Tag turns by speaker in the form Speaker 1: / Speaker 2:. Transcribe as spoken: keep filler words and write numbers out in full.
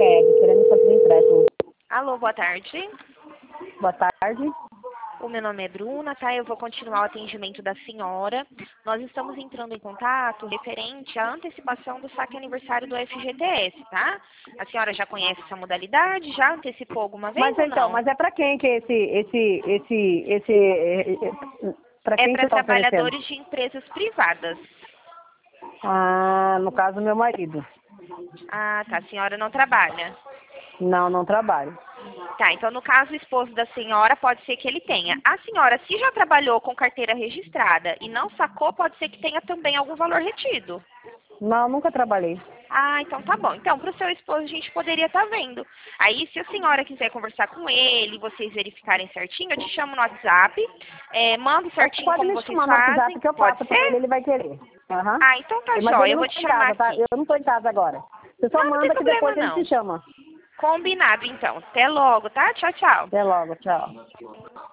Speaker 1: Sicredi, querendo fazer empréstimo.
Speaker 2: Alô, boa tarde.
Speaker 1: Boa tarde.
Speaker 2: O meu nome é Bruna, tá? Eu vou continuar o atendimento da senhora. Nós estamos entrando em contato referente à antecipação do saque aniversário do F G T S, tá? A senhora já conhece essa modalidade? Já antecipou alguma vez
Speaker 1: Mas
Speaker 2: ou
Speaker 1: então,
Speaker 2: não?
Speaker 1: mas é pra quem que esse, esse, esse, esse, pra
Speaker 2: É
Speaker 1: quem
Speaker 2: para
Speaker 1: você tá oferecendo?
Speaker 2: trabalhadores de empresas privadas.
Speaker 1: Ah, no caso, meu marido.
Speaker 2: Ah, tá. A senhora não trabalha.
Speaker 1: Não, não trabalho.
Speaker 2: Tá, então no caso o esposo da senhora pode ser que ele tenha. A senhora, se já trabalhou com carteira registrada e não sacou, pode ser que tenha também algum valor retido.
Speaker 1: Não, nunca trabalhei.
Speaker 2: Ah, então tá bom. Então, para o seu esposo a gente poderia estar vendo. Aí, se a senhora quiser conversar com ele, vocês verificarem certinho, eu te chamo no WhatsApp, é, mando certinho
Speaker 1: Pode
Speaker 2: como
Speaker 1: me
Speaker 2: vocês
Speaker 1: chamar no
Speaker 2: fazem.
Speaker 1: WhatsApp que eu
Speaker 2: Pode
Speaker 1: passo pra ele,
Speaker 2: ser?
Speaker 1: ele vai querer. Aham.
Speaker 2: Ah, então tá
Speaker 1: Mas
Speaker 2: jóia.
Speaker 1: ele
Speaker 2: Eu
Speaker 1: não
Speaker 2: vou
Speaker 1: tá
Speaker 2: te
Speaker 1: em
Speaker 2: chamar
Speaker 1: casa, tá?
Speaker 2: aqui.
Speaker 1: Eu não tô em casa agora. Você só
Speaker 2: Não, não tem
Speaker 1: manda que
Speaker 2: problema
Speaker 1: depois ele te
Speaker 2: não.
Speaker 1: chama.
Speaker 2: Combinado, então. Até logo, tá? Tchau, tchau.
Speaker 1: Até logo, tchau.